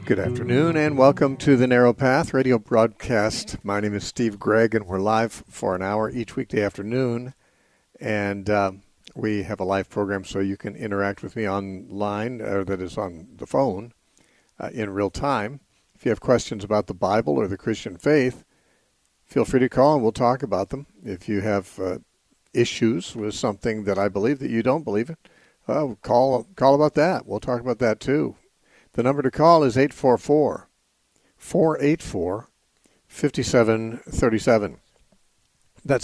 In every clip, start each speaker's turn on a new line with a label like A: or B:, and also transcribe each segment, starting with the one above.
A: Good afternoon and welcome to the Narrow Path radio broadcast. My name is Steve Gregg and we're live for an hour each weekday afternoon. And we have a live program so you can interact with me online, or that is on the phone, in real time. If you have questions about the Bible or the Christian faith, feel free to call and we'll talk about them. If you have issues with something that I believe that you don't believe in, call about that. We'll talk about that too. The number to call is 844-484-5737. That's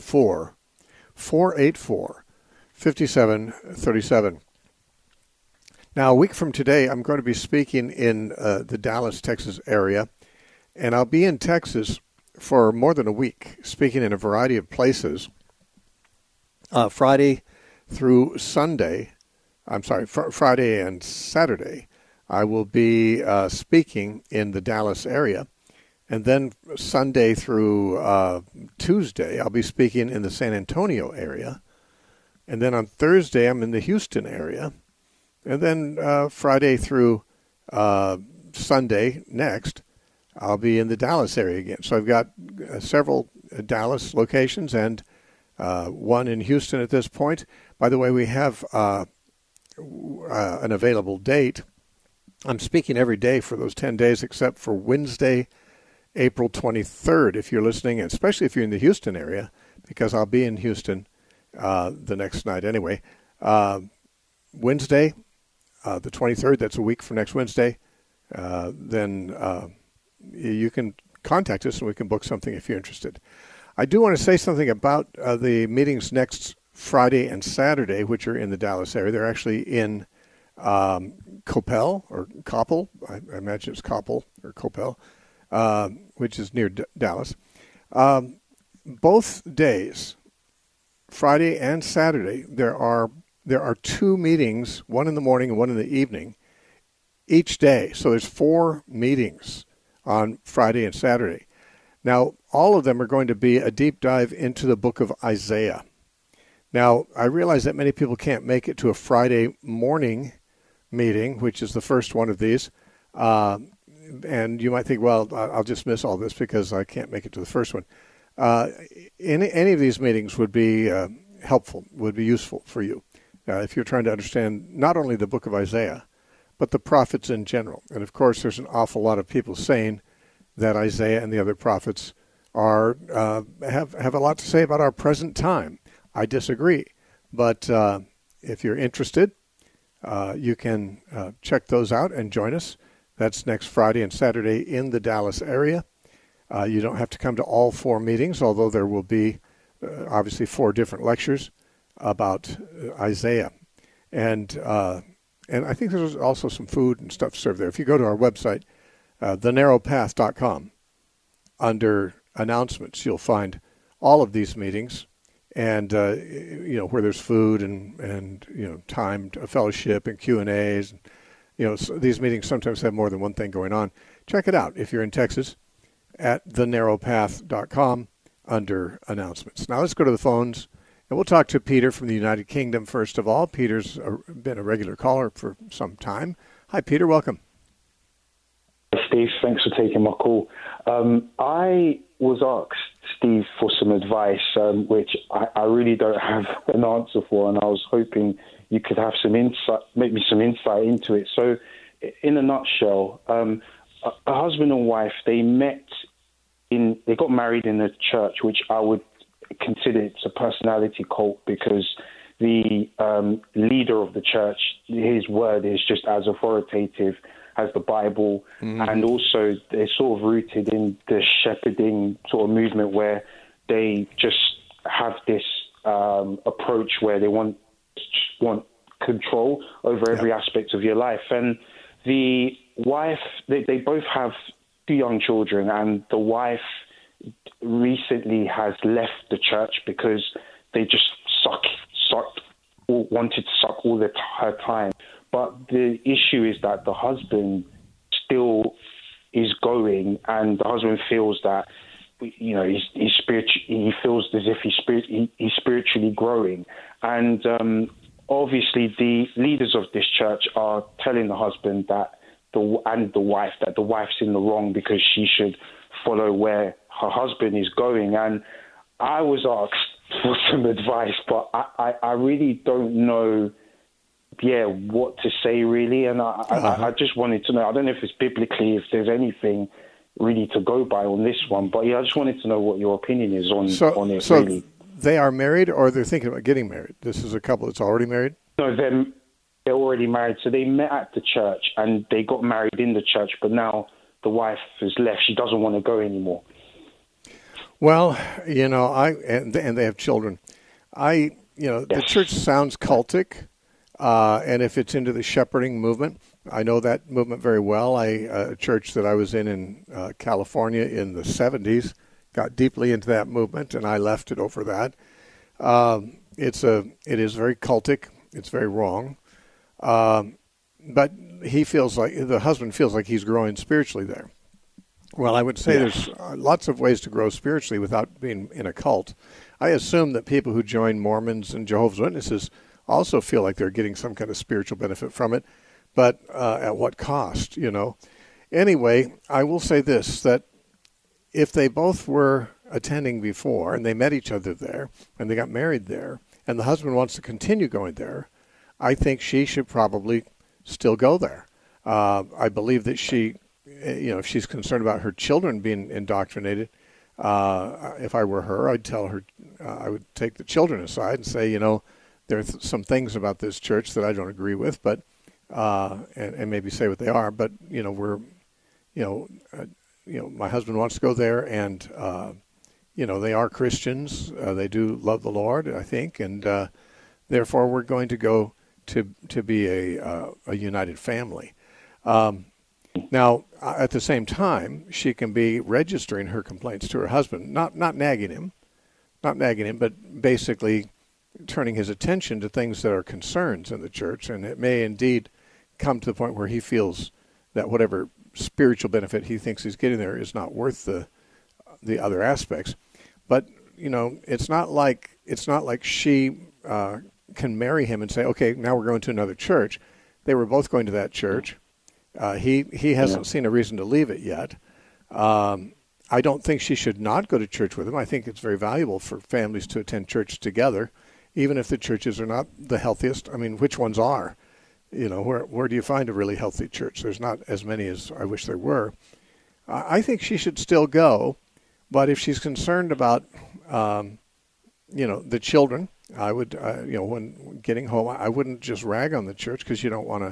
A: 844-484-5737. Now, a week from today, I'm going to be speaking in the Dallas, Texas area, and I'll be in Texas for more than a week, speaking in a variety of places. Friday through Sunday, Friday and Saturday, I will be speaking in the Dallas area. And then Sunday through Tuesday, I'll be speaking in the San Antonio area. And then on Thursday, I'm in the Houston area. And then Friday through Sunday next, I'll be in the Dallas area again. So I've got several Dallas locations and one in Houston at this point. By the way, we have an available date. I'm speaking every day for those 10 days except for Wednesday, April 23rd, if you're listening, and especially if you're in the Houston area, because I'll be in Houston the next night anyway. Wednesday, the 23rd, that's a week from next Wednesday, then you can contact us and we can book something if you're interested. I do want to say something about the meetings next Friday and Saturday, which are in the Dallas area. They're actually in Coppell, or Coppell, I imagine it's Coppell or Coppell, which is near Dallas. Both days, Friday and Saturday, there are two meetings, one in the morning and one in the evening, each day. So there's 4 meetings on Friday and Saturday. Now, all of them are going to be a deep dive into the book of Isaiah. Now, I realize that many people can't make it to a Friday morning meeting, which is the first one of these. And you might think, well, I'll just miss all this because I can't make it to the first one. Any of these meetings would be helpful, would be useful for you if you're trying to understand not only the book of Isaiah, but the prophets in general. And, of course, there's an awful lot of people saying that Isaiah and the other prophets are have a lot to say about our present time. I disagree. But if you're interested, you can check those out and join us. That's next Friday and Saturday in the Dallas area. You don't have to come to all 4 meetings, although there will be obviously 4 different lectures about Isaiah. And I think there's also some food and stuff served there. If you go to our website, thenarrowpath.com, under announcements, you'll find all of these meetings. And, where there's food and timed fellowship and Q&As. So these meetings sometimes have more than one thing going on. Check it out if you're in Texas at thenarrowpath.com under announcements. Now let's go to the phones, and we'll talk to Peter from the United Kingdom first of all. Peter's been a regular caller for some time. Hi, Peter. Welcome.
B: Steve, thanks for taking my call. I was asked, Steve, for some advice, which I really don't have an answer for, and I was hoping you could have some insight, make me some insight into it. So, in a nutshell, a husband and wife, they got married in a church, which I would consider it's a personality cult, because the leader of the church, his word is just as authoritative as the Bible, and also they're sort of rooted in the shepherding sort of movement where they just have this approach where they want control over every aspect of your life. And the wife, they both have 2 young children, and the wife recently has left the church because they just wanted to suck all her time. But the issue is that the husband still is going, and the husband feels that, he's spiritual. He feels as if he's spiritually growing, and obviously the leaders of this church are telling the husband that the wife, that the wife's in the wrong because she should follow where her husband is going. And I was asked for some advice, but I really don't know, what to say really. And I just wanted to know, I don't know if it's biblically, if there's anything really to go by on this one, but I just wanted to know what your opinion is on it.
A: So
B: really.
A: They are married, or they're thinking about getting married? This is a couple that's already married?
B: No, they're already married. So they met at the church and they got married in the church, but now the wife has left. She doesn't want to go anymore.
A: Well, and they have children. The church sounds cultic, and if it's into the shepherding movement, I know that movement very well. A church that I was in California in the 70s got deeply into that movement, and I left it over that. It is very cultic. It's very wrong. But the husband feels like he's growing spiritually there. Well, I would say there's lots of ways to grow spiritually without being in a cult. I assume that people who join Mormons and Jehovah's Witnesses also feel like they're getting some kind of spiritual benefit from it, but at what cost, Anyway, I will say this, that if they both were attending before and they met each other there and they got married there and the husband wants to continue going there, I think she should probably still go there. I believe that she, if she's concerned about her children being indoctrinated, if I were her, I'd tell her, I would take the children aside and say, there are some things about this church that I don't agree with, but and maybe say what they are. But my husband wants to go there, and they are Christians. They do love the Lord, I think, and therefore we're going to go to be a united family. Now, at the same time, she can be registering her complaints to her husband, not nagging him, but basically turning his attention to things that are concerns in the church, and it may indeed come to the point where he feels that whatever spiritual benefit he thinks he's getting there is not worth the other aspects. But it's not like she can marry him and say, okay, now we're going to another church. They were both going to that church. He hasn't seen a reason to leave it yet. I don't think she should not go to church with him. I think it's very valuable for families to attend church together, even if the churches are not the healthiest. I mean, which ones are? Where do you find a really healthy church? There's not as many as I wish there were. I think she should still go, but if she's concerned about, the children, I would, when getting home, I wouldn't just rag on the church because you don't want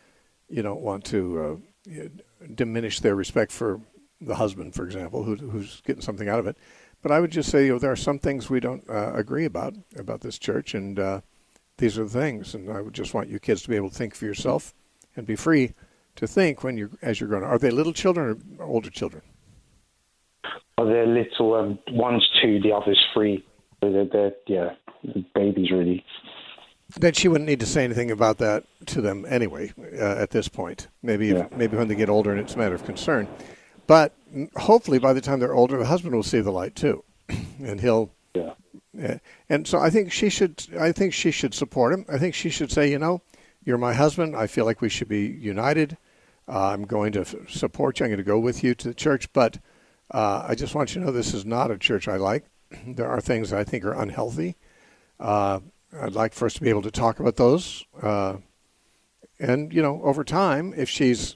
A: to diminish their respect for the husband, for example, who's getting something out of it. But I would just say, there are some things we don't agree about this church, and these are the things. And I would just want you kids to be able to think for yourself and be free to think as you're growing up. Are they little children or older children?
B: Oh, they're little. One's 2, the other's 3. They're babies, really.
A: Then she wouldn't need to say anything about that to them anyway at this point. Maybe when they get older and it's a matter of concern. But hopefully by the time they're older, the husband will see the light too, and he'll. Yeah. And so I think she should support him. I think she should say, you're my husband. I feel like we should be united. I'm going to support you. I'm going to go with you to the church, but I just want you to know this is not a church I like. There are things that I think are unhealthy. I'd like for us to be able to talk about those. And, over time, if she's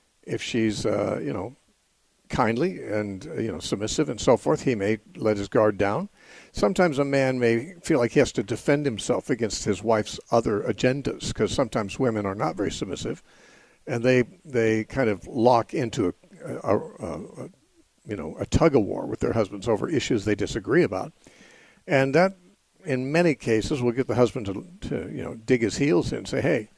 A: kindly and, submissive and so forth, he may let his guard down. Sometimes a man may feel like he has to defend himself against his wife's other agendas, because sometimes women are not very submissive, and they kind of lock into a tug of war with their husbands over issues they disagree about, and that in many cases will get the husband to dig his heels in and say, hey,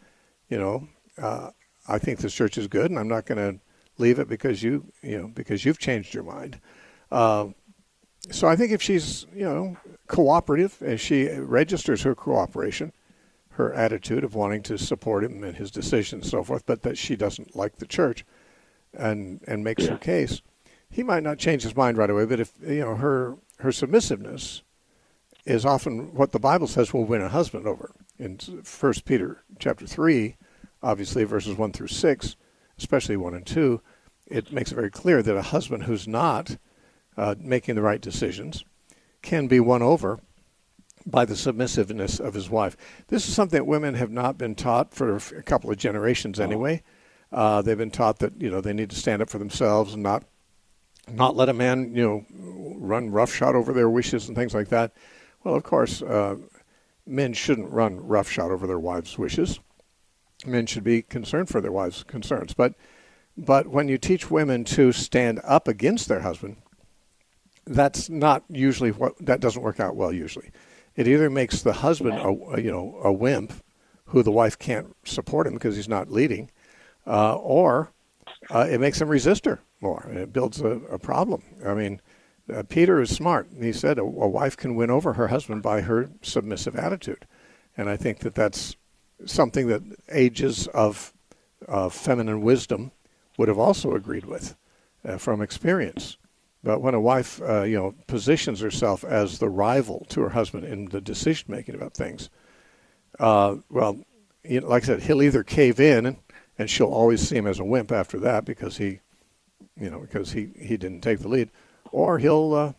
A: I think this church is good, and I'm not going to leave it because you've changed your mind. So I think if she's cooperative, as she registers her cooperation, her attitude of wanting to support him in his decisions and so forth, but that she doesn't like the church, and makes her case, he might not change his mind right away. But if her submissiveness is often what the Bible says will win a husband over. In 1 Peter chapter 3, obviously verses 1 through 6, especially 1 and 2, it makes it very clear that a husband who's not making the right decisions can be won over by the submissiveness of his wife. This is something that women have not been taught for a couple of generations anyway. They've been taught that they need to stand up for themselves and not let a man run roughshod over their wishes and things like that. Well, of course, men shouldn't run roughshod over their wives' wishes. Men should be concerned for their wives' concerns. But when you teach women to stand up against their husband, that's not usually that doesn't work out well usually. It either makes the husband a wimp who the wife can't support him because he's not leading, or it makes him resist her more, and it builds a problem. I mean, Peter is smart. He said a wife can win over her husband by her submissive attitude, and I think that that's something that ages of feminine wisdom would have also agreed with from experience. But when a wife, positions herself as the rival to her husband in the decision making about things, like I said, he'll either cave in, and she'll always see him as a wimp after that because he didn't take the lead, or he'll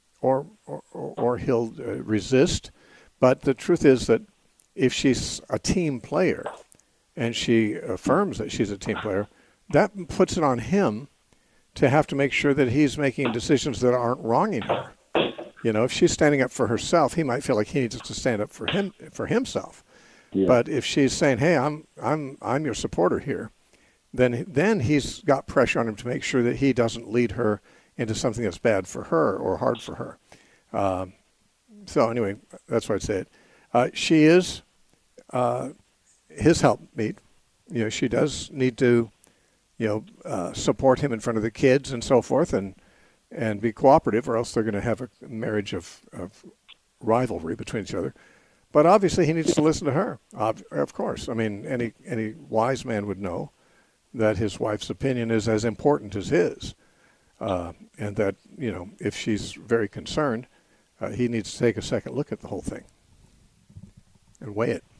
A: resist. But the truth is that if she's a team player, and she affirms that she's a team player, that puts it on him to have to make sure that he's making decisions that aren't wronging her. If she's standing up for herself, he might feel like he needs to stand up for himself. Yeah. But if she's saying, "Hey, I'm your supporter here," then he's got pressure on him to make sure that he doesn't lead her into something that's bad for her or hard for her. So anyway, that's why I say it. She is his helpmeet. She does need to support him in front of the kids and so forth, and be cooperative, or else they're going to have a marriage of rivalry between each other. But obviously, he needs to listen to her. Of course, I mean, any wise man would know that his wife's opinion is as important as his, and that if she's very concerned, he needs to take a second look at the whole thing and weigh it.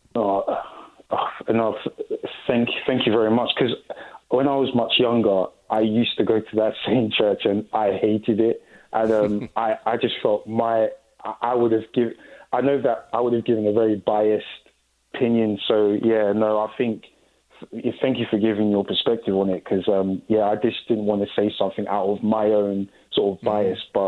B: Thank you very much. Because when I was much younger, I used to go to that same church, and I hated it. And I just felt I would have given a very biased opinion. So I think thank you for giving your perspective on it. Because I just didn't want to say something out of my own sort of bias. But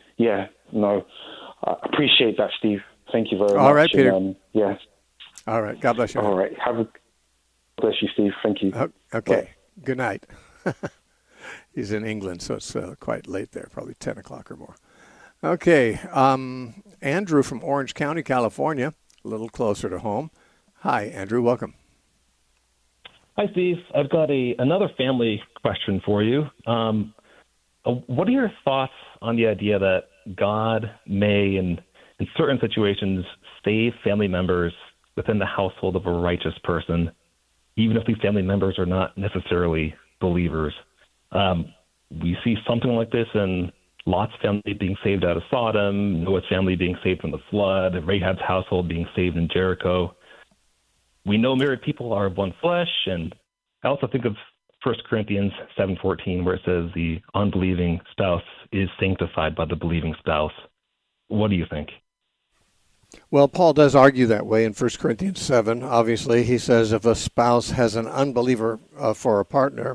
B: I appreciate that, Steve. Thank you very much.
A: All right, Peter.
B: And,
A: all right. God bless you.
B: All right. Bless you, Steve. Thank you.
A: Okay.
B: Bye.
A: Good night. He's in England, so it's quite late there, probably 10 o'clock or more. Okay. Andrew from Orange County, California, a little closer to home. Hi, Andrew. Welcome.
C: Hi, Steve. I've got another family question for you. What are your thoughts on the idea that God may, in certain situations, save family members within the household of a righteous person, even if these family members are not necessarily believers? We see something like this in Lot's family being saved out of Sodom, Noah's family being saved from the flood, Rahab's household being saved in Jericho. We know married people are of one flesh, and I also think of 1 Corinthians 7:14, where it says the unbelieving spouse is sanctified by the believing spouse. What do you think?
A: Well, Paul does argue that way in 1 Corinthians 7. Obviously, he says if a spouse has an unbeliever for a partner,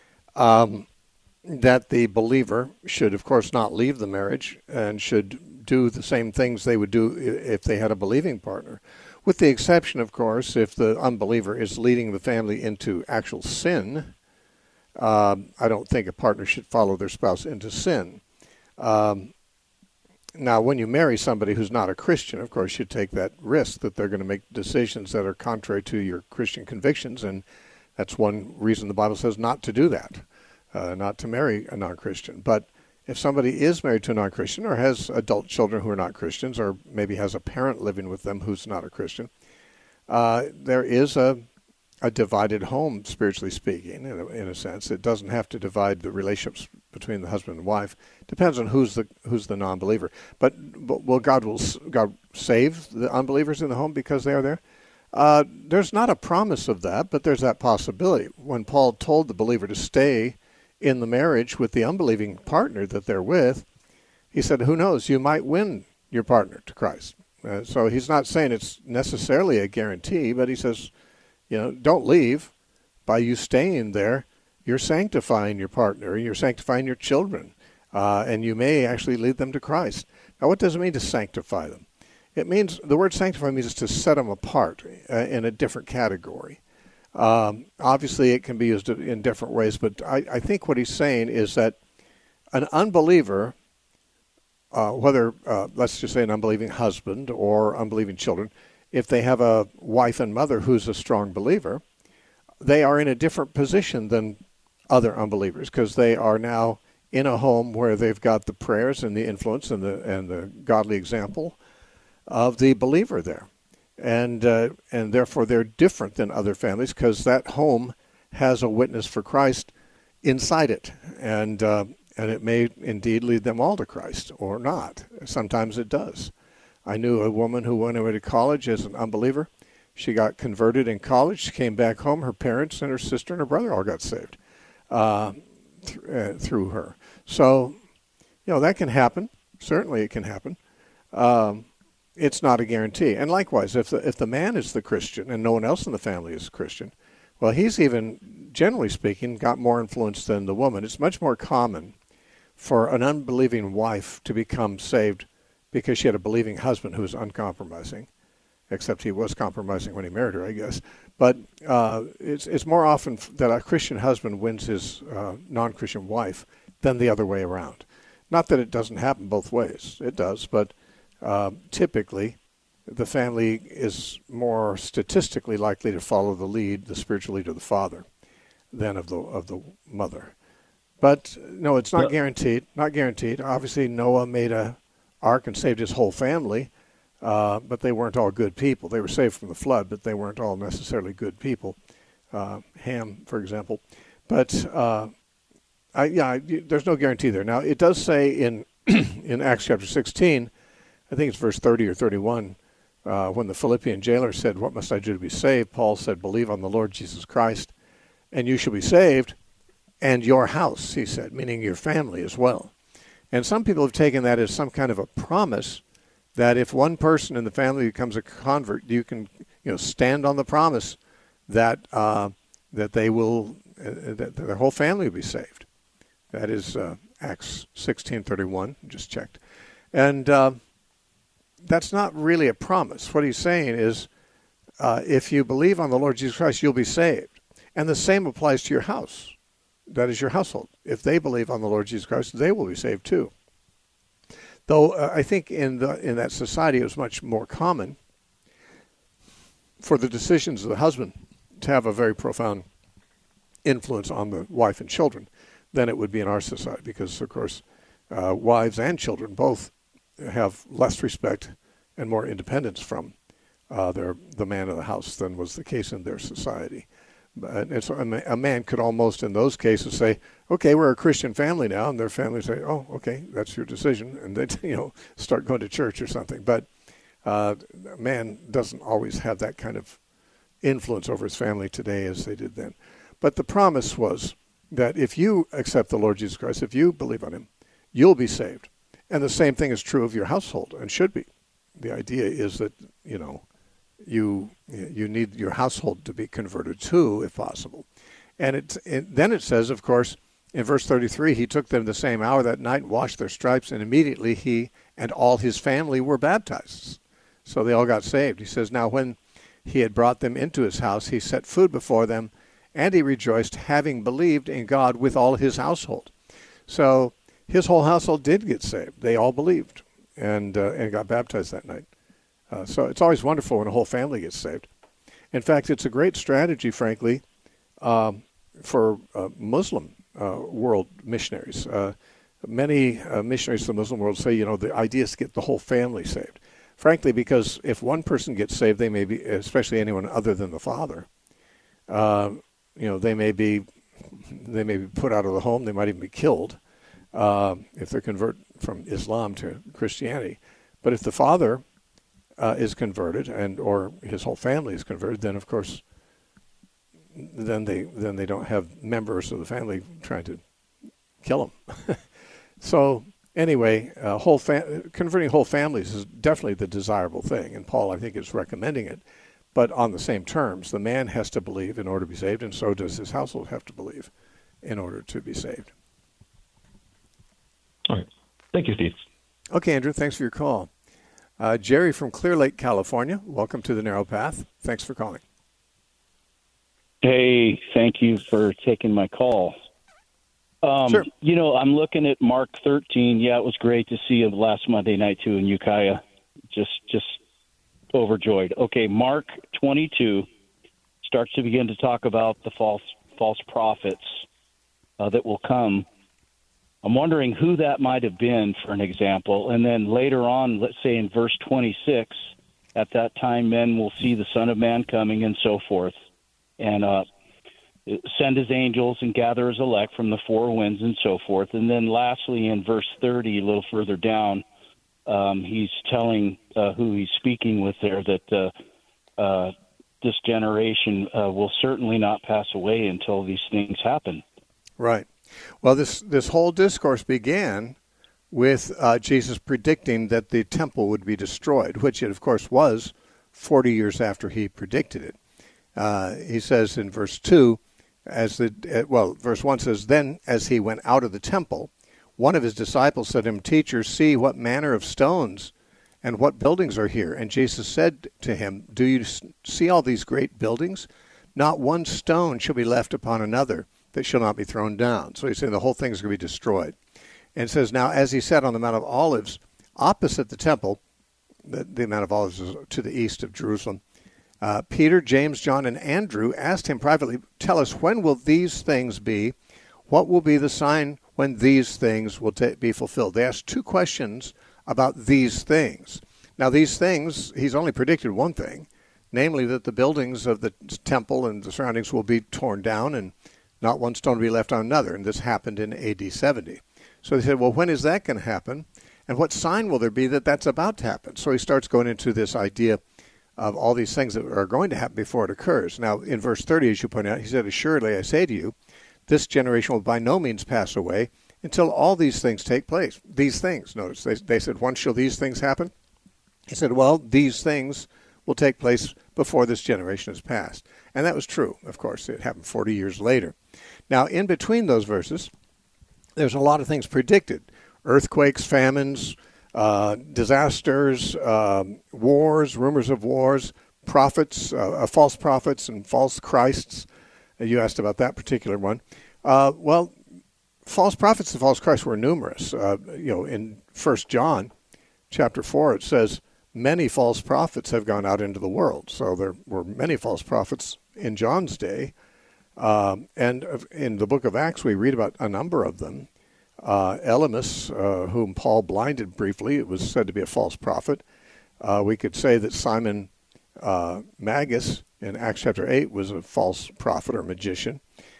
A: that the believer should, of course, not leave the marriage and should do the same things they would do if they had a believing partner. With the exception, of course, if the unbeliever is leading the family into actual sin, I don't think a partner should follow their spouse into sin. Now, when you marry somebody who's not a Christian, of course, you take that risk that they're going to make decisions that are contrary to your Christian convictions, and that's one reason the Bible says not to do that, not to marry a non-Christian. But if somebody is married to a non-Christian or has adult children who are not Christians, or maybe has a parent living with them who's not a Christian, there is a divided home, spiritually speaking, in a sense. It doesn't have to divide the relationships between the husband and wife. It depends on who's the non-believer. But will God save the unbelievers in the home because they are there? There's not a promise of that, but there's that possibility. When Paul told the believer to stay in the marriage with the unbelieving partner that they're with, he said, who knows, you might win your partner to Christ. So he's not saying it's necessarily a guarantee, but he says, don't leave. By you staying there, you're sanctifying your partner, you're sanctifying your children, and you may actually lead them to Christ. Now, what does it mean to sanctify them? It means, the word sanctify means to set them apart in a different category. Obviously, it can be used in different ways, but I think what he's saying is that an unbeliever, whether, let's just say an unbelieving husband or unbelieving children, if they have a wife and mother who's a strong believer, they are in a different position than other unbelievers because they are now in a home where they've got the prayers and the influence and the godly example of the believer there. And therefore they're different than other families because that home has a witness for Christ inside it. And it may indeed lead them all to Christ or not. Sometimes it does. I knew a woman who went away to college as an unbeliever. She got converted in college. She came back home. Her parents and her sister and her brother all got saved through her. So, that can happen. Certainly it can happen. It's not a guarantee. And likewise, if the man is the Christian and no one else in the family is Christian, well, he's even, generally speaking, got more influence than the woman. It's much more common for an unbelieving wife to become saved because she had a believing husband who was uncompromising, except he was compromising when he married her, I guess. But it's more often that a Christian husband wins his non-Christian wife than the other way around. Not that it doesn't happen both ways. It does, but typically the family is more statistically likely to follow the spiritual lead of the father than of the mother. But no, it's not guaranteed. Not guaranteed. Obviously, Noah made a ark and saved his whole family, but they weren't all good people. They were saved from the flood, but they weren't all necessarily good people. Ham, for example. But there's no guarantee there. Now, it does say in in Acts chapter 16, I think it's verse 30 or 31, when the Philippian jailer said, "What must I do to be saved?" Paul said, "Believe on the Lord Jesus Christ, and you shall be saved, and your house," he said, meaning your family as well. And some people have taken that as some kind of a promise that if one person in the family becomes a convert, you can stand on the promise that that they will that their whole family will be saved. That is Acts 16:31. Just checked, and that's not really a promise. What he's saying is, if you believe on the Lord Jesus Christ, you'll be saved, and the same applies to your house. That is your household. If they believe on the Lord Jesus Christ, they will be saved too. Though I think in that society it was much more common for the decisions of the husband to have a very profound influence on the wife and children than it would be in our society, because of course wives and children both have less respect and more independence from the man of the house than was the case in their society. And so a man could almost, in those cases, say, "Okay, we're a Christian family now," and their family say, "Oh, okay, that's your decision," and they, start going to church or something. But a man doesn't always have that kind of influence over his family today as they did then. But the promise was that if you accept the Lord Jesus Christ, if you believe on him, you'll be saved. And the same thing is true of your household, and should be. The idea is that, you need your household to be converted too, if possible. And then it says, of course, in verse 33, he took them the same hour that night, washed their stripes, and immediately he and all his family were baptized. So they all got saved. He says, now when he had brought them into his house, he set food before them, and he rejoiced, having believed in God with all his household. So his whole household did get saved. They all believed and got baptized that night. So it's always wonderful when a whole family gets saved. In fact, it's a great strategy, frankly, for Muslim world missionaries. Many missionaries to the Muslim world say, the idea is to get the whole family saved. Frankly, because if one person gets saved, they may be, especially anyone other than the father, they may be put out of the home. They might even be killed if they convert from Islam to Christianity. But if the father is converted, or his whole family is converted, then of course, then they don't have members of the family trying to kill them. So anyway, converting whole families is definitely the desirable thing, and Paul, I think, is recommending it. But on the same terms, the man has to believe in order to be saved, and so does his household have to believe in order to be saved.
C: All right. Thank you, Steve.
A: Okay, Andrew, thanks for your call. Jerry from Clear Lake, California, welcome to the Narrow Path. Thanks for calling.
D: Hey, thank you for taking my call.
A: Sure.
D: You know, I'm looking at Mark 13. Yeah, it was great to see you last Monday night, too, in Ukiah. Just overjoyed. Okay, Mark 22 starts to begin to talk about the false prophets that will come. I'm wondering who that might have been, for an example. And then later on, let's say in verse 26, at that time men will see the Son of Man coming and so forth, and send his angels and gather his elect from the four winds and so forth. And then lastly, in verse 30, a little further down, he's telling who he's speaking with there that this generation will certainly not pass away until these things happen.
A: Right. Well, this whole discourse began with Jesus predicting that the temple would be destroyed, which it, of course, was 40 years after he predicted it. He says in verse 2, verse 1 says, "Then as he went out of the temple, one of his disciples said to him, 'Teacher, see what manner of stones and what buildings are here.' And Jesus said to him, 'Do you see all these great buildings? Not one stone shall be left upon another that shall not be thrown down.'" So he's saying the whole thing is going to be destroyed. And it says, "Now as he sat on the Mount of Olives, opposite the temple," the Mount of Olives is to the east of Jerusalem, "Peter, James, John, and Andrew asked him privately, 'Tell us, when will these things be? What will be the sign when these things will be fulfilled?'" They asked two questions about these things. Now these things, he's only predicted one thing, namely that the buildings of the temple and the surroundings will be torn down and not one stone will be left on another. And this happened in AD 70. So they said, well, when is that going to happen? And what sign will there be that that's about to happen? So he starts going into this idea of all these things that are going to happen before it occurs. Now, in verse 30, as you point out, he said, "Assuredly, I say to you, this generation will by no means pass away until all these things take place." These things, notice, they said, "When shall these things happen?" He said, well, these things will take place before this generation has passed. And that was true, of course. It happened 40 years later. Now, in between those verses, there's a lot of things predicted. Earthquakes, famines, disasters, wars, rumors of wars, prophets, false prophets and false Christs. You asked about that particular one. Well, false prophets and false Christs were numerous. In 1 John chapter 4, it says, "Many false prophets have gone out into the world." So there were many false prophets in John's day. And in the book of Acts, we read about a number of them. Elymas, whom Paul blinded briefly, it was said to be a false prophet. We could say that Simon Magus in Acts chapter 8 was a false prophet or magician.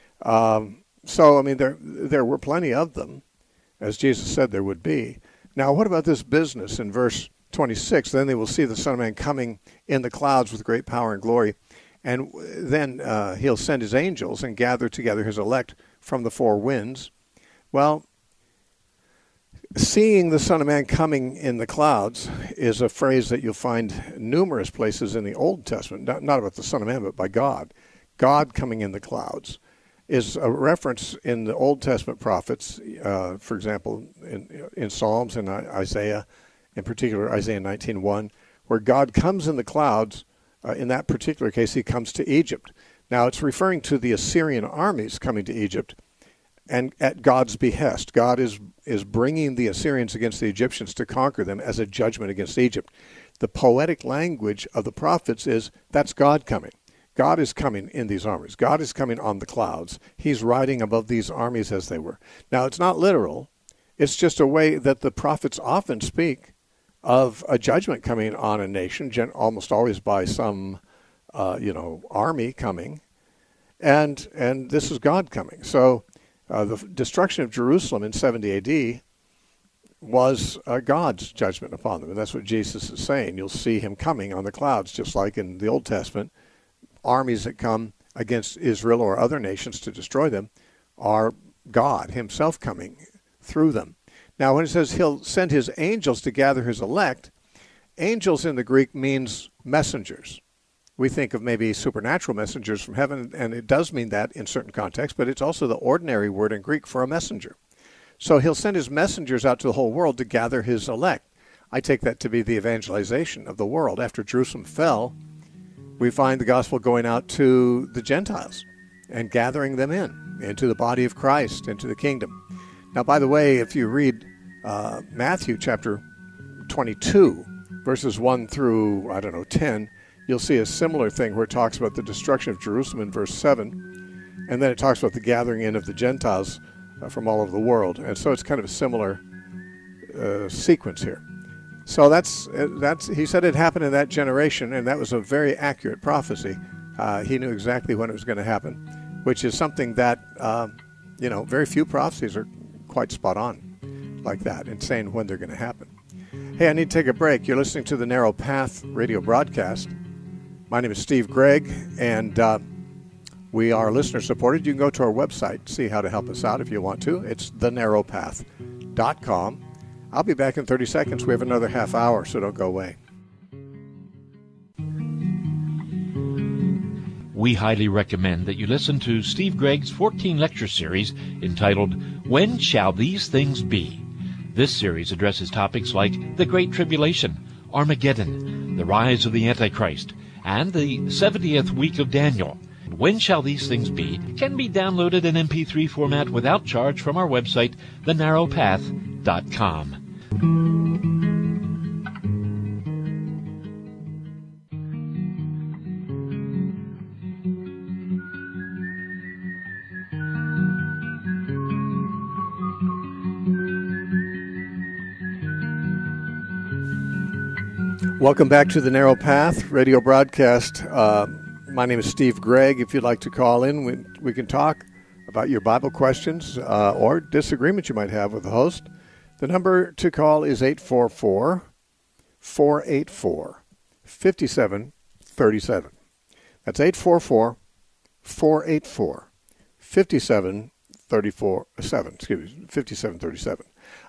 A: So, I mean, there were plenty of them, as Jesus said there would be. Now, what about this business in verse 26? "Then they will see the Son of Man coming in the clouds with great power and glory. And then he'll send his angels and gather together his elect from the four winds." Well, seeing the Son of Man coming in the clouds is a phrase that you'll find numerous places in the Old Testament, not about the Son of Man, but by God. God coming in the clouds is a reference in the Old Testament prophets, for example, in Psalms and Isaiah, in particular Isaiah 19:1, where God comes in the clouds. In that particular case, he comes to Egypt. Now, it's referring to the Assyrian armies coming to Egypt, and at God's behest. God is bringing the Assyrians against the Egyptians to conquer them as a judgment against Egypt. The poetic language of the prophets is, that's God coming. God is coming in these armies. God is coming on the clouds. He's riding above these armies as they were. Now, it's not literal. It's just a way that the prophets often speak of a judgment coming on a nation, almost always by some, army coming. And this is God coming. So the destruction of Jerusalem in 70 AD was God's judgment upon them. And that's what Jesus is saying. You'll see him coming on the clouds, just like in the Old Testament. Armies that come against Israel or other nations to destroy them are God himself coming through them. Now, when it says he'll send his angels to gather his elect, angels in the Greek means messengers. We think of maybe supernatural messengers from heaven, and it does mean that in certain contexts, but it's also the ordinary word in Greek for a messenger. So he'll send his messengers out to the whole world to gather his elect. I take that to be the evangelization of the world. After Jerusalem fell, we find the gospel going out to the Gentiles and gathering them into the body of Christ, into the kingdom. Now, by the way, if you read Matthew chapter 22, verses 1 through, 10, you'll see a similar thing where it talks about the destruction of Jerusalem in verse 7, and then it talks about the gathering in of the Gentiles from all over the world. And so it's kind of a similar sequence here. So that's he said it happened in that generation, and that was a very accurate prophecy. He knew exactly when it was going to happen, which is something that, very few prophecies are quite spot on like that in saying when they're going to happen. Hey, I need to take a break. You're listening to the Narrow Path radio broadcast. My name is Steve Gregg, and we are listener-supported. You can go to our website, see how to help us out if you want to. It's thenarrowpath.com. I'll be back in 30 seconds. We have another half hour, so don't go away.
E: We highly recommend that you listen to Steve Gregg's 14-lecture series entitled, When Shall These Things Be? This series addresses topics like the Great Tribulation, Armageddon, the rise of the Antichrist, and the 70th week of Daniel. When Shall These Things Be can be downloaded in MP3 format without charge from our website, thenarrowpath.com.
A: Welcome back to the Narrow Path radio broadcast. My name is Steve Gregg. If you'd like to call in, we can talk about your Bible questions or disagreements you might have with the host. The number to call is 844-484-5737. That's 844-484-5737.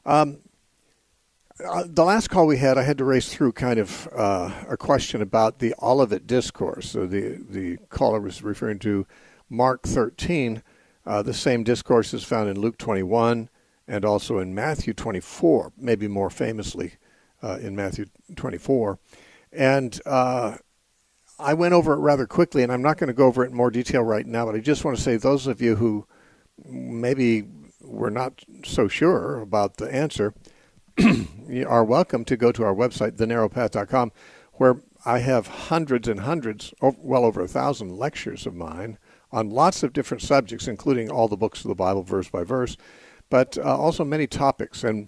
A: The last call we had, I had to race through kind of a question about the Olivet Discourse. So the caller was referring to Mark 13. The same discourse is found in Luke 21 and also in Matthew 24, maybe more famously in Matthew 24. And I went over it rather quickly, and I'm not going to go over it in more detail right now, but I just want to say those of you who maybe were not so sure about the answer, you are welcome to go to our website, thenarrowpath.com, where I have hundreds and hundreds, well over 1,000 lectures of mine on lots of different subjects, including all the books of the Bible, verse by verse, but also many topics. And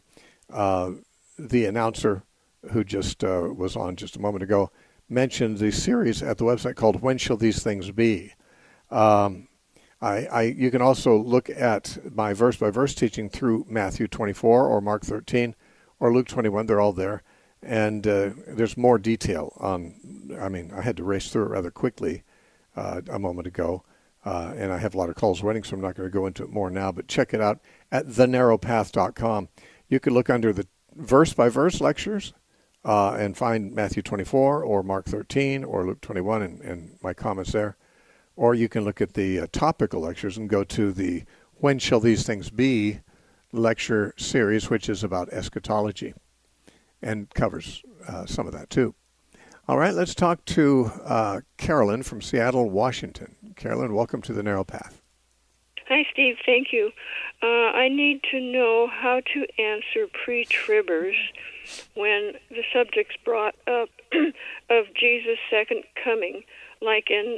A: the announcer who just was on just a moment ago mentioned the series at the website called When Shall These Things Be? You can also look at my verse-by-verse teaching through Matthew 24 or Mark 13 or Luke 21. They're all there. And there's more detail on, I had to race through it rather quickly a moment ago. And I have a lot of calls waiting, so I'm not going to go into it more now. But check it out at thenarrowpath.com. You can look under the verse-by-verse lectures and find Matthew 24 or Mark 13 or Luke 21 and my comments there. Or you can look at the topical lectures and go to the When Shall These Things Be lecture series, which is about eschatology and covers some of that too. All right, let's talk to Carolyn from Seattle, Washington. Carolyn, welcome to the Narrow Path.
F: Hi, Steve. Thank you. I need to know how to answer pre-tribbers when the subject's brought up of Jesus' second coming, like in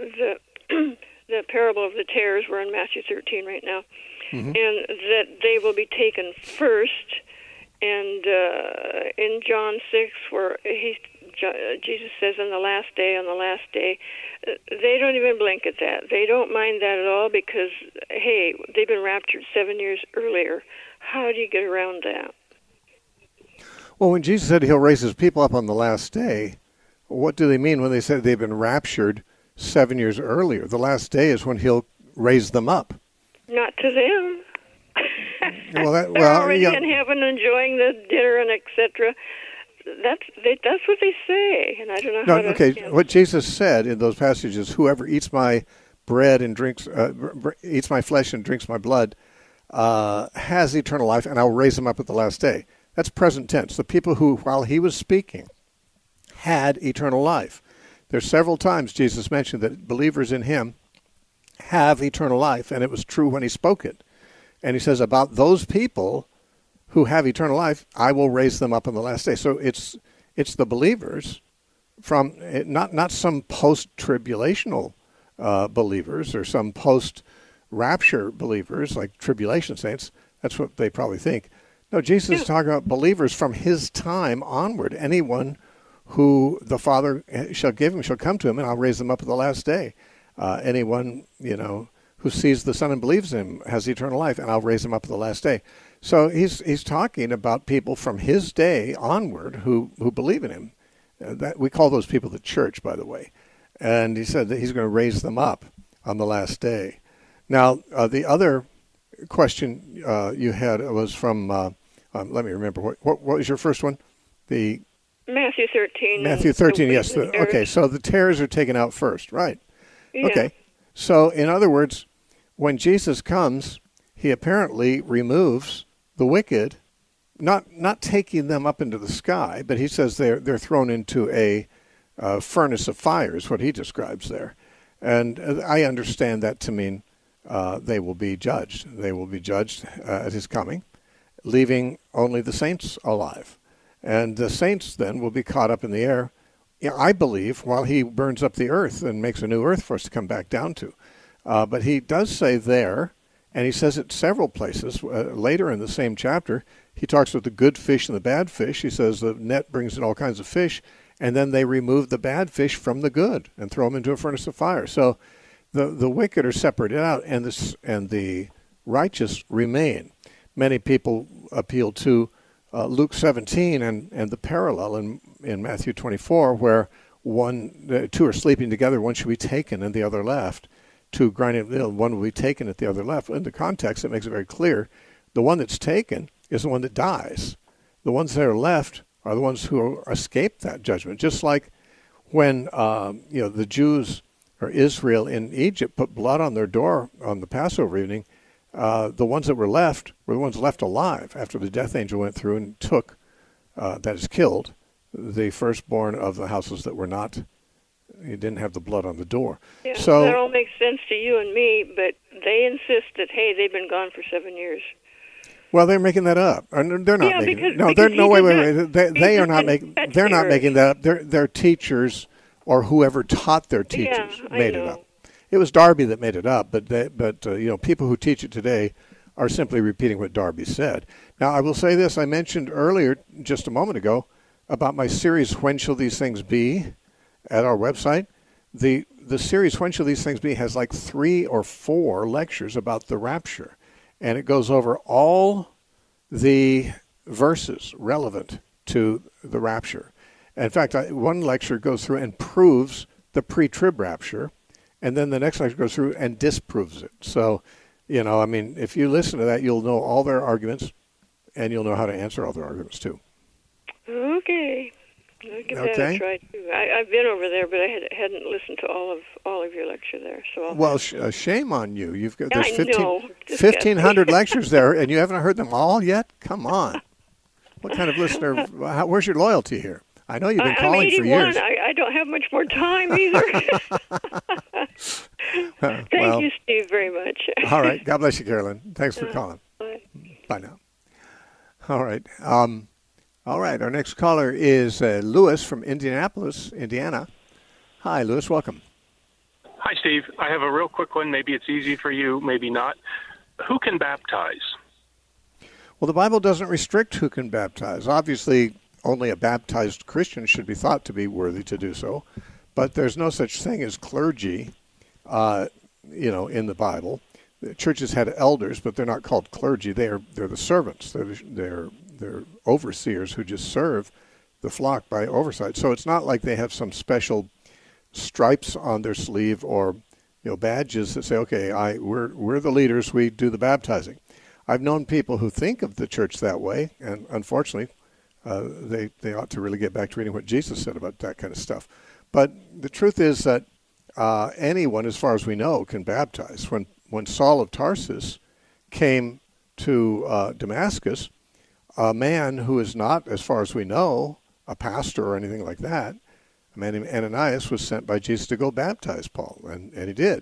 F: the parable of the tares. We're in Matthew 13 right now, and that they will be taken first. And in John 6, where Jesus says, on the last day, they don't even blink at that. They don't mind that at all because, hey, they've been raptured 7 years earlier. How do you get around that?
A: Well, when Jesus said he'll raise his people up on the last day, what do they mean when they said they've been raptured 7 years earlier? The last day is when he'll raise them up.
F: Not to them.
A: Well,
F: they're already in heaven enjoying the dinner and etc. That's what they say, and I don't know how to...
A: Okay, what Jesus said in those passages, whoever eats my bread and drinks, eats my flesh and drinks my blood, has eternal life, and I'll raise them up at the last day. That's present tense. The people who, while he was speaking, had eternal life. There's several times Jesus mentioned that believers in him have eternal life, and it was true when he spoke it. And he says, about those people who have eternal life, I will raise them up on the last day. So it's the believers from not some post-tribulational believers or some post-rapture believers like tribulation saints. That's what they probably think. No, Jesus is talking about believers from his time onward. Anyone who the Father shall give him shall come to him, and I'll raise them up at the last day. Anyone, who sees the Son and believes in him has eternal life, and I'll raise him up at the last day. So he's talking about people from his day onward who believe in him. That we call those people the church, by the way. And he said that he's going to raise them up on the last day. Now, the other question you had was from, let me remember, what was your first one? The
F: Matthew 13.
A: Matthew 13, yes. Okay, so the tares are taken out first, right?
F: Yeah.
A: Okay. So, in other words, when Jesus comes, he apparently removes the wicked, not taking them up into the sky, but he says they're thrown into a furnace of fire is what he describes there. And I understand that to mean they will be judged. They will be judged at his coming, leaving only the saints alive. And the saints then will be caught up in the air, I believe, while he burns up the earth and makes a new earth for us to come back down to. But he does say there, and he says it several places, later in the same chapter, he talks about the good fish and the bad fish. He says the net brings in all kinds of fish, and then they remove the bad fish from the good and throw them into a furnace of fire. So the wicked are separated out, and the righteous remain. Many people appeal to Luke 17 and the parallel in Matthew 24, where two are sleeping together, one should be taken and the other left. Two grinding, one will be taken at the other left. In the context, it makes it very clear. The one that's taken is the one that dies. The ones that are left are the ones who escape that judgment. Just like when the Jews or Israel in Egypt put blood on their door on the Passover evening, the ones that were the ones left alive after the death angel went through and took, that is killed, the firstborn of the houses that were not, you didn't have the blood on the door.
F: Yeah,
A: so
F: that all makes sense to you and me, but they insist that, hey, they've been gone for 7 years.
A: Well, they're making that up. They're not making it. No, they're wait. They are not making. They're not making that up. Their teachers or whoever taught their teachers made it up. It was Darby that made it up, but people who teach it today are simply repeating what Darby said. Now, I will say this: I mentioned earlier, just a moment ago, about my series "When Shall These Things Be?" at our website. The series "When Shall These Things Be?" has like 3 or 4 lectures about the rapture, and it goes over all the verses relevant to the rapture. In fact, one lecture goes through and proves the pre-trib rapture, and then the next lecture goes through and disproves it. So, if you listen to that, you'll know all their arguments, and you'll know how to answer all their arguments too.
F: Okay. I'll give that a try too. I've been over there, but I hadn't listened to all of your lecture there. So
A: shame on you. You've got
F: there's
A: 1,500 lectures there, and you haven't heard them all yet. Come on, what kind of listener? Where's your loyalty here? I know you've been calling
F: 81.
A: for years.
F: I don't have much more time either. Thank you, Steve, very much.
A: All right. God bless you, Carolyn. Thanks for calling.
F: Bye.
A: Bye now. All right. All right. Our next caller is Lewis from Indianapolis, Indiana. Hi, Lewis. Welcome.
G: Hi, Steve. I have a real quick one. Maybe it's easy for you, maybe not. Who can baptize?
A: Well, the Bible doesn't restrict who can baptize. Obviously, only a baptized Christian should be thought to be worthy to do so. But there's no such thing as clergy, in the Bible. The churches had elders, but they're not called clergy. They're the servants. They're they're overseers who just serve the flock by oversight. So it's not like they have some special stripes on their sleeve or badges that say, okay, we're the leaders, we do the baptizing. I've known people who think of the church that way, and unfortunately, they ought to really get back to reading what Jesus said about that kind of stuff. But the truth is that anyone, as far as we know, can baptize. When Saul of Tarsus came to Damascus, a man who is not, as far as we know, a pastor or anything like that, a man named Ananias was sent by Jesus to go baptize Paul, and he did.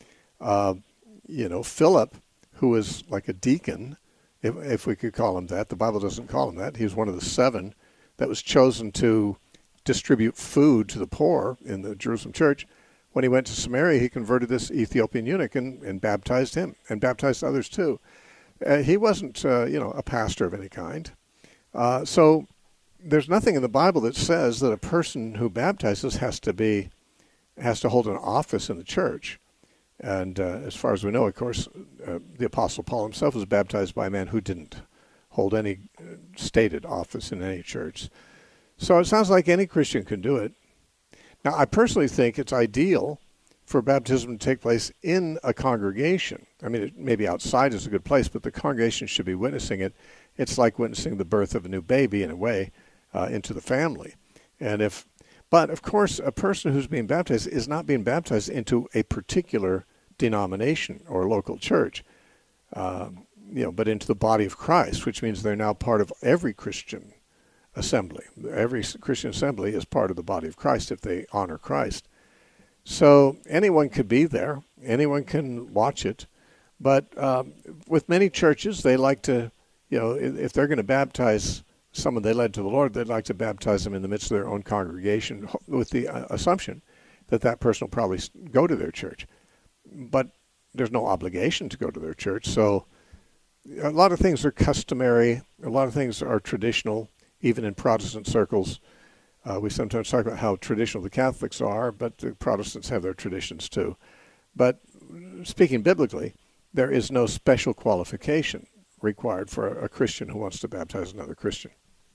A: Philip, who was like a deacon, if we could call him that. The Bible doesn't call him that. He was one of the 7 that was chosen to distribute food to the poor in the Jerusalem church. When he went to Samaria, he converted this Ethiopian eunuch and baptized him and baptized others too. He wasn't, a pastor of any kind. So there's nothing in the Bible that says that a person who baptizes has to hold an office in the church. And as far as we know, of course, the Apostle Paul himself was baptized by a man who didn't hold any stated office in any church. So it sounds like any Christian can do it. Now, I personally think it's ideal for baptism to take place in a congregation. I mean, maybe outside is a good place, but the congregation should be witnessing it. It's like witnessing the birth of a new baby, in a way, into the family. But, of course, a person who's being baptized is not being baptized into a particular denomination or local church, but into the body of Christ, which means they're now part of every Christian assembly. Every Christian assembly is part of the body of Christ if they honor Christ. So anyone could be there. Anyone can watch it. But with many churches, they like to, if they're going to baptize someone they led to the Lord, they'd like to baptize them in the midst of their own congregation with the assumption that that person will probably go to their church. But there's no obligation to go to their church. So a lot of things are customary. A lot of things are traditional, even in Protestant circles. We sometimes talk about how traditional the Catholics are, but the Protestants have their traditions too. But speaking biblically, there is no special qualification required for a Christian who wants to baptize another Christian.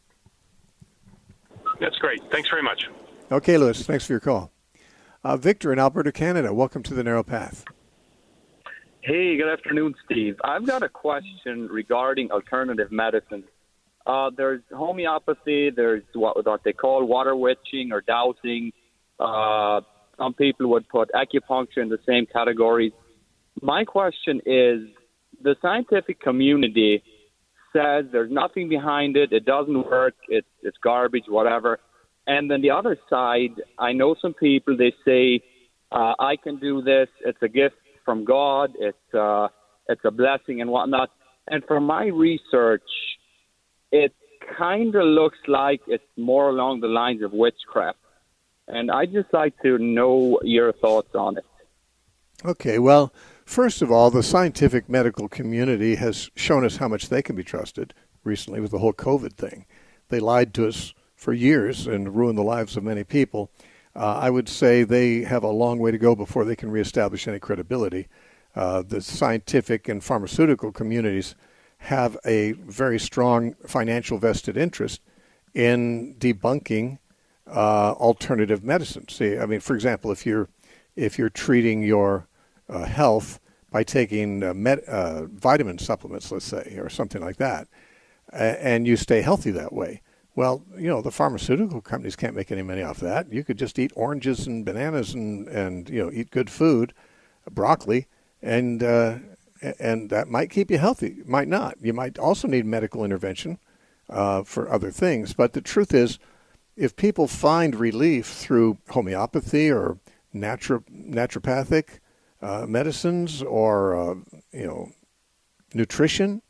G: That's great. Thanks very much.
A: Okay, Lewis, thanks for your call. Victor in Alberta, Canada, welcome to the Narrow Path.
H: Hey, good afternoon, Steve. I've got a question regarding alternative medicine. There's homeopathy, there's what they call water witching or dowsing. Some people would put acupuncture in the same category. My question is, the scientific community says there's nothing behind it, it doesn't work, it's garbage, whatever. And then the other side, I know some people, they say, I can do this, it's a gift from God, it's a blessing and whatnot. And from my research, it kind of looks like it's more along the lines of witchcraft. And I'd just like to know your thoughts on it.
A: Okay, well, first of all, the scientific medical community has shown us how much they can be trusted recently with the whole COVID thing. They lied to us for years and ruined the lives of many people. I would say they have a long way to go before they can reestablish any credibility. The scientific and pharmaceutical communities have a very strong financial vested interest in debunking alternative medicine. See, I mean, for example, if you're treating your health by taking vitamin supplements, let's say, or something like that, and you stay healthy that way, well, the pharmaceutical companies can't make any money off that. You could just eat oranges and bananas and eat good food, broccoli, and that might keep you healthy. It might not. You might also need medical intervention for other things. But the truth is, if people find relief through homeopathy or naturopathic medicines or nutrition,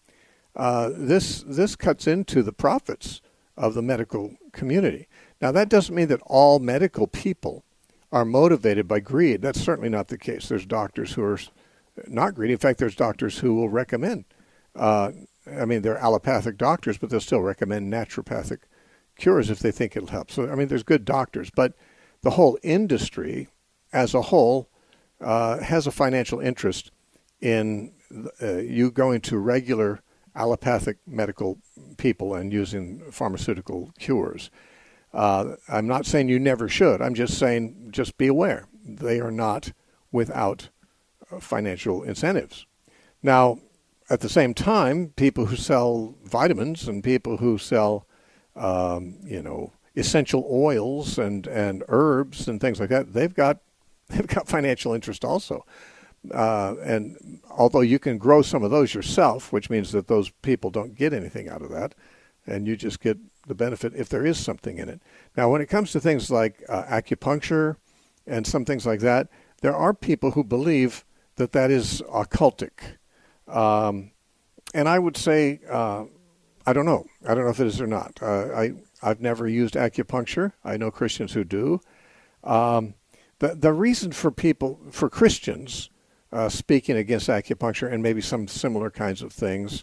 A: this cuts into the profits of the medical community. Now, that doesn't mean that all medical people are motivated by greed. That's certainly not the case. There's doctors who are not greedy. In fact, there's doctors who will recommend, they're allopathic doctors, but they'll still recommend naturopathic cures if they think it'll help. So, there's good doctors, but the whole industry as a whole has a financial interest in you going to regular allopathic medical people and using pharmaceutical cures. I'm not saying you never should. I'm just saying just be aware. They are not without financial incentives. Now, at the same time, people who sell vitamins and people who sell, essential oils and herbs and things like that, they've got financial interest also. And although you can grow some of those yourself, which means that those people don't get anything out of that, and you just get the benefit if there is something in it. Now, when it comes to things like acupuncture and some things like that, there are people who believe that that is occultic. And I would say, I don't know. I don't know if it is or not. I've never used acupuncture. I know Christians who do. The reason for Christians speaking against acupuncture and maybe some similar kinds of things,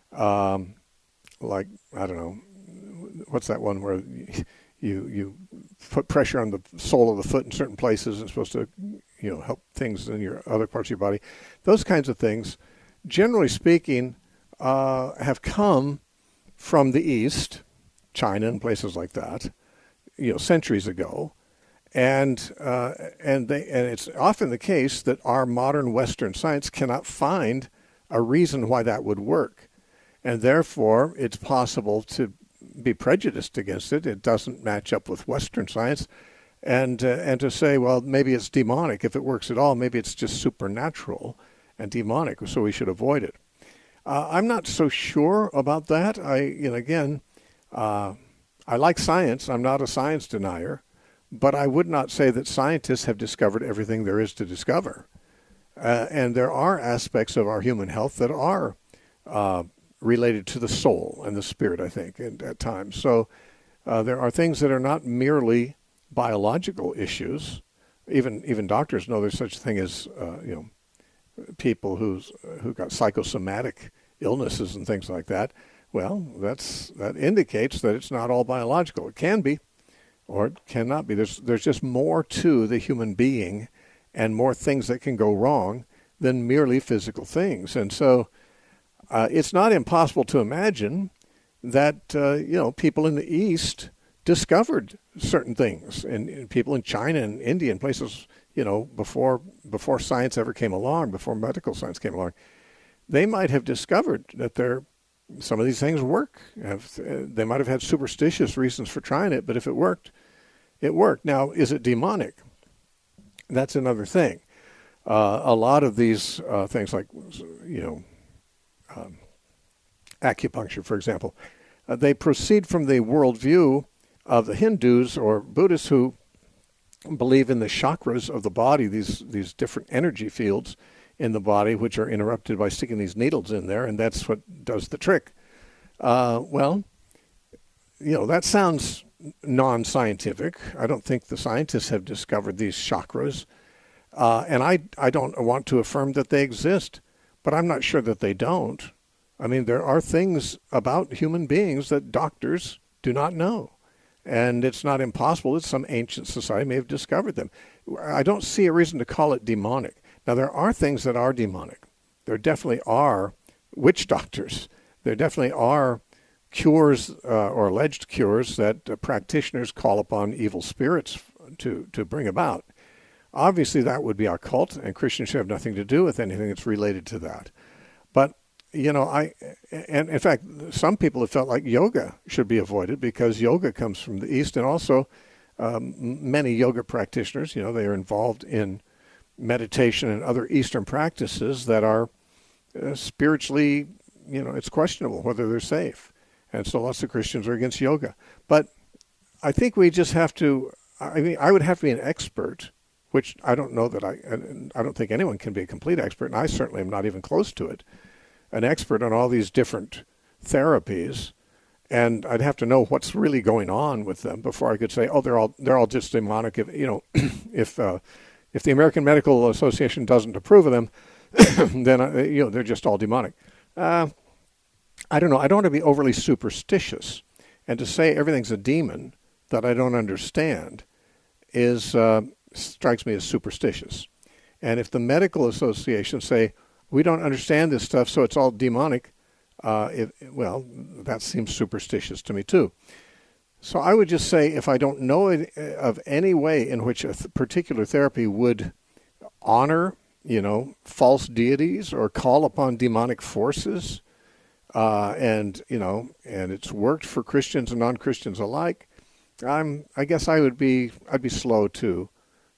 A: like, I don't know, what's that one where you put pressure on the sole of the foot in certain places and it's supposed to, help things in your other parts of your body. Those kinds of things, generally speaking, have come from the East, China and places like that, centuries ago. And it's often the case that our modern Western science cannot find a reason why that would work. And therefore, it's possible to be prejudiced against it. It doesn't match up with Western science. And to say, well, maybe it's demonic. If it works at all, maybe it's just supernatural and demonic, so we should avoid it. I'm not so sure about that. I like science. I'm not a science denier. But I would not say that scientists have discovered everything there is to discover. And there are aspects of our human health that are related to the soul and the spirit, I think, at times. So there are things that are not merely biological issues. Even doctors know there's such a thing as, people who got psychosomatic illnesses and things like that. Well, that indicates that it's not all biological. It can be. Or it cannot be. There's just more to the human being and more things that can go wrong than merely physical things. And so it's not impossible to imagine that, people in the East discovered certain things. And people in China and India and places, before science ever came along, before medical science came along, they might have discovered that some of these things work. They might have had superstitious reasons for trying it, but if it worked, it worked. Now, is it demonic? That's another thing. A lot of these things like, acupuncture, for example, they proceed from the worldview of the Hindus or Buddhists who believe in the chakras of the body, these different energy fields in the body, which are interrupted by sticking these needles in there, and that's what does the trick. That sounds non-scientific. I don't think the scientists have discovered these chakras, and I don't want to affirm that they exist, but I'm not sure that they don't. I mean, there are things about human beings that doctors do not know, and it's not impossible that some ancient society may have discovered them. I don't see a reason to call it demonic. Now, there are things that are demonic. There definitely are witch doctors. There definitely are cures or alleged cures that practitioners call upon evil spirits to bring about. Obviously, that would be occult, and Christians should have nothing to do with anything that's related to that. But, and in fact, some people have felt like yoga should be avoided because yoga comes from the East, and also many yoga practitioners, they are involved in meditation and other Eastern practices that are spiritually, it's questionable whether they're safe. And so lots of Christians are against yoga. But I think we just have to, I would have to be an expert, which I don't know that I don't think anyone can be a complete expert, and I certainly am not even close to it, an expert on all these different therapies. And I'd have to know what's really going on with them before I could say, oh, they're all just demonic. If the American Medical Association doesn't approve of them, then they're just all demonic. I don't know. I don't want to be overly superstitious, and to say everything's a demon that I don't understand strikes me as superstitious. And if the medical association say we don't understand this stuff, so it's all demonic, That seems superstitious to me too. So I would just say, if I don't know of any way in which a particular therapy would honor, false deities or call upon demonic forces, and it's worked for Christians and non-Christians alike, I guess I'd be slow to,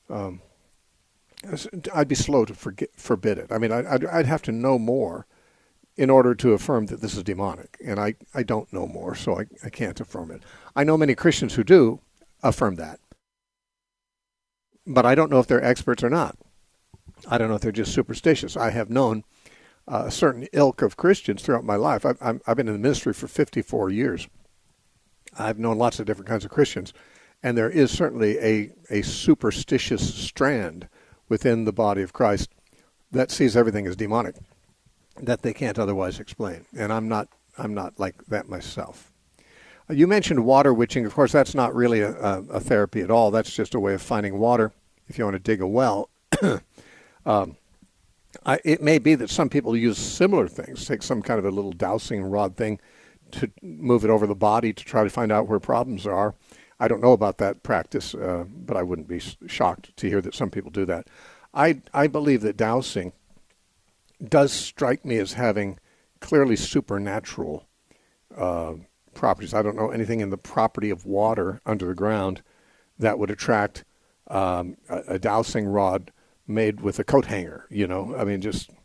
A: forbid it. I mean, I'd have to know more in order to affirm that this is demonic, and I don't know more, so I can't affirm it. I know many Christians who do affirm that, but I don't know if they're experts or not. I don't know if they're just superstitious. I have known a certain ilk of Christians throughout my life. I've been in the ministry for 54 years. I've known lots of different kinds of Christians, and there is certainly a superstitious strand within the body of Christ that sees everything as demonic, that they can't otherwise explain. And I'm not like that myself. You mentioned water witching. Of course, that's not really a therapy at all. That's just a way of finding water if you want to dig a well. It may be that some people use similar things, take some kind of a little dowsing rod thing to move it over the body to try to find out where problems are. I don't know about that practice, but I wouldn't be shocked to hear that some people do that. I believe that dowsing does strike me as having clearly supernatural properties. I don't know anything in the property of water under the ground that would attract a dowsing rod made with a coat hanger. I mean,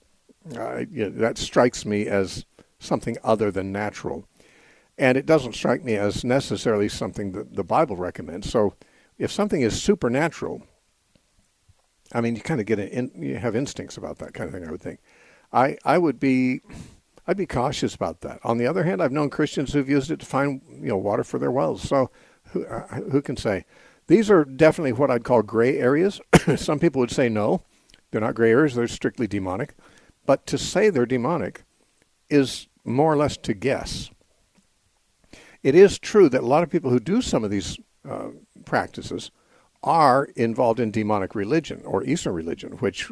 A: that strikes me as something other than natural. And it doesn't strike me as necessarily something that the Bible recommends. So if something is supernatural, I mean, you kind of you have instincts about that kind of thing, I would think. I'd be cautious about that. On the other hand, I've known Christians who've used it to find water for their wells. So who can say? These are definitely what I'd call gray areas. Some people would say no, they're not gray areas, they're strictly demonic. But to say they're demonic is more or less to guess. It is true that a lot of people who do some of these practices are involved in demonic religion or Eastern religion, which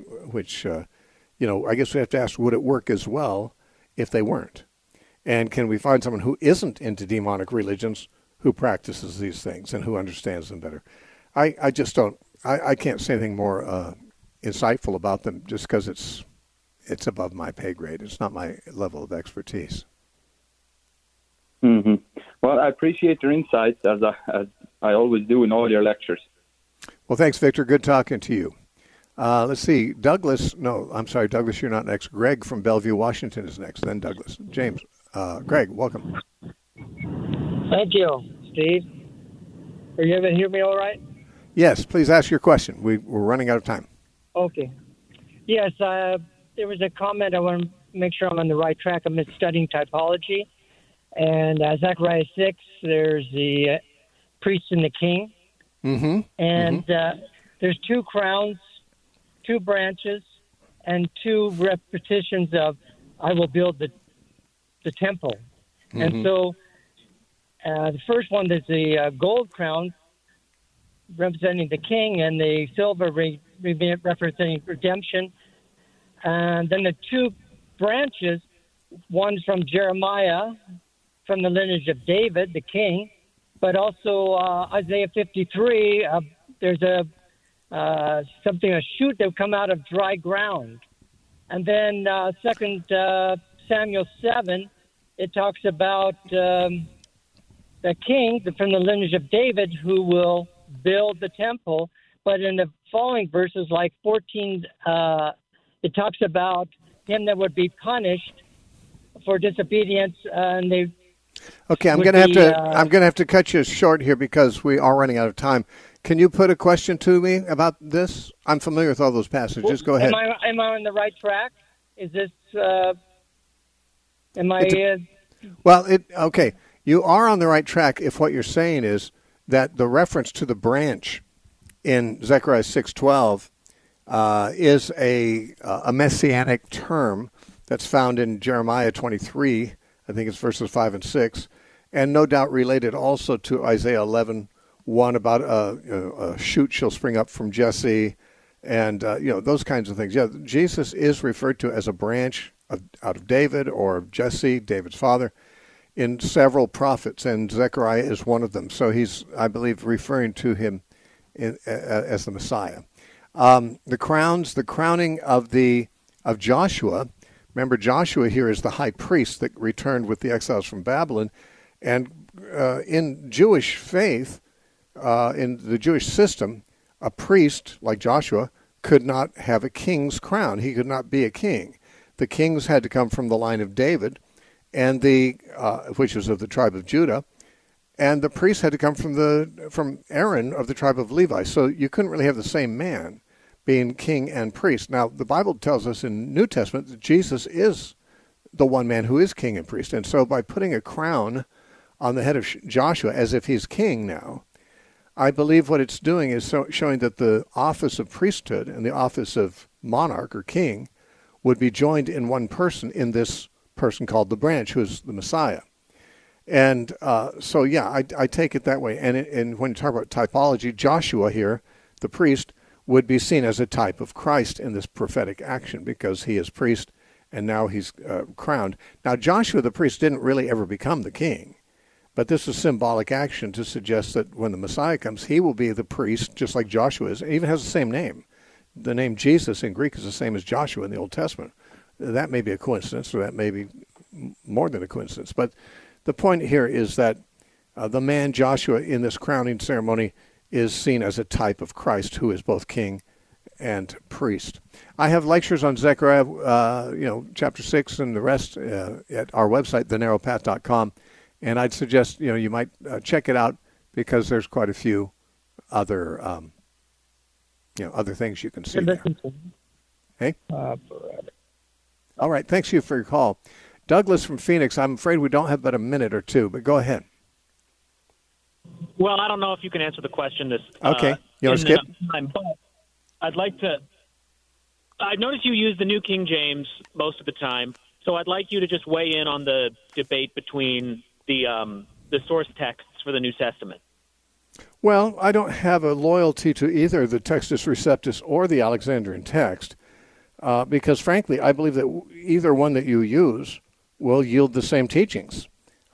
A: I guess we have to ask, would it work as well if they weren't? And can we find someone who isn't into demonic religions who practices these things and who understands them better? I just don't. I can't say anything more insightful about them just because it's above my pay grade. It's not my level of expertise.
H: Mm-hmm. Well, I appreciate your insights, as I always do in all your lectures.
A: Well, thanks, Victor. Good talking to you. Let's see. Douglas, you're not next. Greg from Bellevue, Washington is next, then Douglas. James. Greg, welcome.
I: Thank you, Steve. Are you able to hear me all right?
A: Yes, please ask your question. We're running out of time.
I: Okay. Yes, there was a comment. I want to make sure I'm on the right track. I'm studying typology. And Zechariah 6, there's the priest and the king.
A: Mm-hmm.
I: And there's 2 crowns, 2 branches, and 2 repetitions of, I will build the temple. Mm-hmm. And so the first one is the gold crown representing the king, and the silver representing redemption. And then the 2 branches, one's from Jeremiah, from the lineage of David, the king, but also Isaiah 53, there's a shoot that will come out of dry ground. And then 2 Samuel 7, it talks about the king from the lineage of David who will build the temple. But in the following verses, like 14, it talks about him that would be punished for disobedience, and they.
A: Okay, I'm going to have to cut you short here because we are running out of time. Can you put a question to me about this? I'm familiar with all those passages. Just go ahead.
I: Am I on the right track? Is this?
A: Okay. You are on the right track if what you're saying is that the reference to the branch in Zechariah 6:12 is a messianic term that's found in Jeremiah 23. I think it's verses 5 and 6, and no doubt related also to Isaiah 11:1 about a shoot shall spring up from Jesse, and those kinds of things. Yeah, Jesus is referred to as a branch out of David or of Jesse, David's father, in several prophets, and Zechariah is one of them. So he's, I believe, referring to him as the Messiah. The crowning of Joshua. Remember, Joshua here is the high priest that returned with the exiles from Babylon, and in Jewish faith, in the Jewish system, a priest like Joshua could not have a king's crown. He could not be a king. The kings had to come from the line of David, and which was of the tribe of Judah, and the priests had to come from Aaron of the tribe of Levi. So you couldn't really have the same man being king and priest. Now, the Bible tells us in New Testament that Jesus is the one man who is king and priest. And so by putting a crown on the head of Joshua as if he's king now, I believe what it's doing is showing that the office of priesthood and the office of monarch or king would be joined in one person, in this person called the branch, who is the Messiah. And so, yeah, I take it that way. And when you talk about typology, Joshua here, the priest, would be seen as a type of Christ in this prophetic action because he is priest and now he's crowned. Now, Joshua the priest didn't really ever become the king, but this is symbolic action to suggest that when the Messiah comes, he will be the priest just like Joshua is. It even has the same name. The name Jesus in Greek is the same as Joshua in the Old Testament. That may be a coincidence, or that may be more than a coincidence. But the point here is that the man Joshua in this crowning ceremony is seen as a type of Christ who is both king and priest. I have lectures on Zechariah, chapter 6 and the rest at our website, thenarrowpath.com, and I'd suggest, you might check it out because there's quite a few other, other things you can see there. Hey? All right, thanks you for your call. Douglas from Phoenix, I'm afraid we don't have but a minute or two, but go ahead.
J: Well, I don't know if you can answer the question this
A: okay. You want to skip?
J: Time, but I'd like to. I noticed you use the New King James most of the time, so I'd like you to just weigh in on the debate between the source texts for the New Testament.
A: Well, I don't have a loyalty to either the Textus Receptus or the Alexandrian text because, frankly, I believe that either one that you use will yield the same teachings.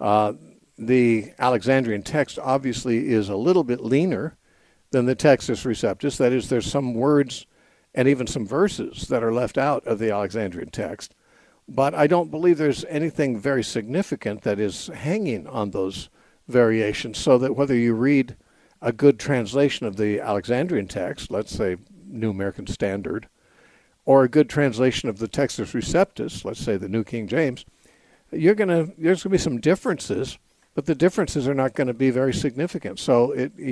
A: The Alexandrian text obviously is a little bit leaner than the Textus Receptus. That is, there's some words and even some verses that are left out of the Alexandrian text. But I don't believe there's anything very significant that is hanging on those variations, so that whether you read a good translation of the Alexandrian text, let's say New American Standard, or a good translation of the Textus Receptus, let's say the New King James, there's going to be some differences, but the differences are not going to be very significant. So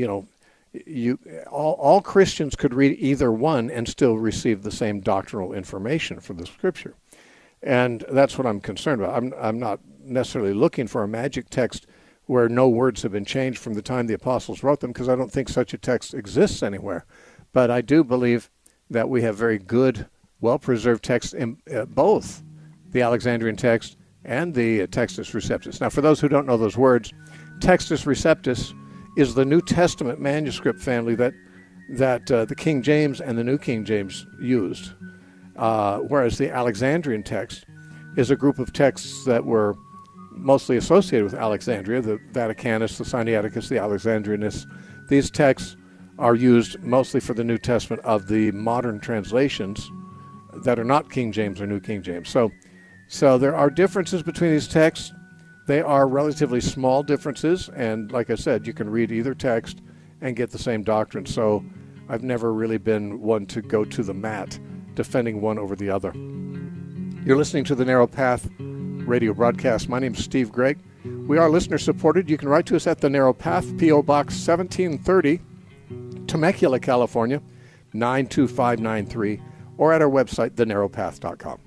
A: all Christians could read either one and still receive the same doctrinal information from the Scripture, and that's what I'm concerned about. I'm not necessarily looking for a magic text where no words have been changed from the time the apostles wrote them, because I don't think such a text exists anywhere. But I do believe that we have very good, well-preserved texts in both the Alexandrian text and the Textus Receptus. Now, for those who don't know those words, Textus Receptus is the New Testament manuscript family that the King James and the New King James used, whereas the Alexandrian text is a group of texts that were mostly associated with Alexandria, the Vaticanus, the Sinaiticus, the Alexandrinus. These texts are used mostly for the New Testament of the modern translations that are not King James or New King James. So there are differences between these texts. They are relatively small differences, and like I said, you can read either text and get the same doctrine. So I've never really been one to go to the mat defending one over the other. You're listening to the Narrow Path radio broadcast. My name is Steve Gregg. We are listener-supported. You can write to us at The Narrow Path, P.O. Box 1730, Temecula, California, 92593, or at our website, thenarrowpath.com.